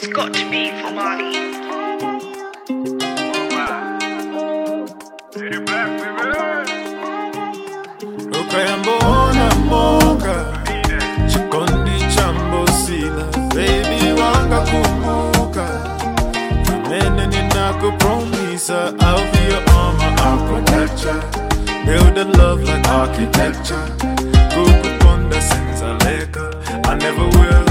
It's got to be for Marley. Ukayambona moka chikondi chambo sila baby wanga kumbuka Mene ninako promisa I'll be your armor, I'll protect ya Build a love like architecture Kukuponda sinzaleka I never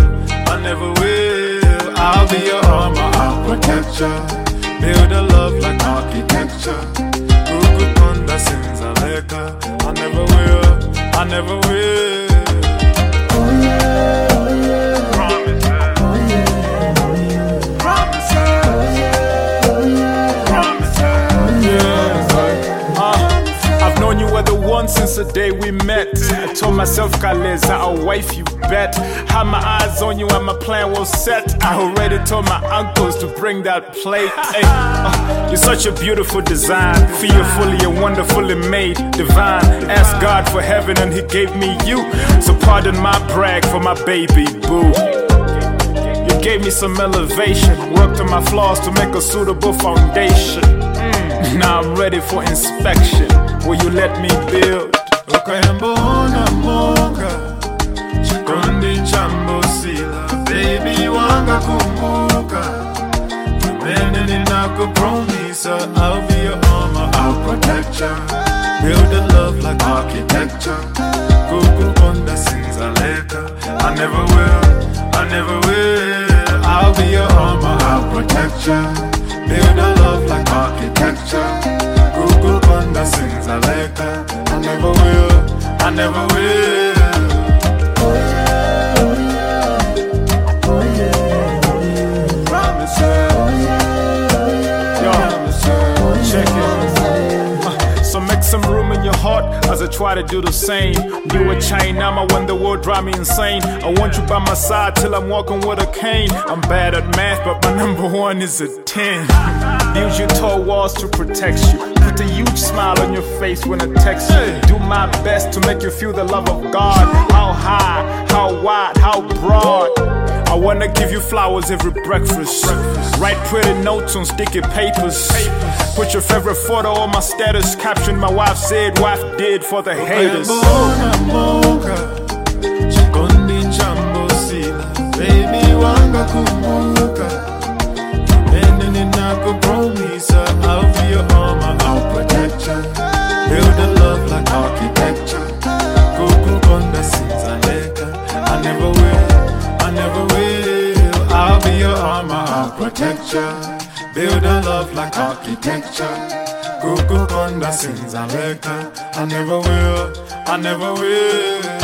will I'll be your armor, I'll protect ya Build a love like architecture Kukuponda sinzaleka I never will Oh yeah, oh yeah Promise her Oh yeah, oh yeah Promise her Oh yeah, oh yeah Promise her Oh yeah I've known you were the one since the day we met. I told myself, Kaleza, I'll wife you bet. Had my eyes on you and my plan was set. I already told my uncles to bring that plate. Hey, you're such a beautiful design, fearfully and wonderfully made, divine. Asked God for heaven and He gave me you. So pardon my brag for my baby boo. You gave me some elevation, worked on my flaws to make a suitable foundation. Now I'm ready for inspection. Will you let me build? Ukayambona moka chikondi chambo sila baby wanga kumbuka Mene ninako promisa I'll be your armor, I'll protect ya Build a love like architecture Kukuponda sinzaleka I never will I'll be your armor, I'll protect ya Build a love like architecture Kukuponda sinzaleka I never will Oh yeah, oh yeah Oh yeah, oh yeah Promise her Oh yeah, oh yeah Promise her Oh check yeah, it. So make some room in your heart as I try to do the same. You a chain, now when the world drive me insane. I want you by my side till I'm walking with a cane. I'm bad at math, but my number one is a 10. Use your tall walls to protect you. Put a huge smile on your face when I text you. Do my best to make you feel the love of God. How high, how wide, how broad. I wanna give you flowers every breakfast. Write pretty notes on sticky papers. Put your favorite photo on my status. Caption my wife said, wife did for the haters. Ukayambona moka chikondi chambo sila baby wanga kumbuka Mene ninako promisa I'll be your armor, I'll protect ya Build a love like architecture Kukuponda sinzaleka I never will I'll be your armor, I'll protect ya Build a love like architecture Kukuponda sinzaleka I never will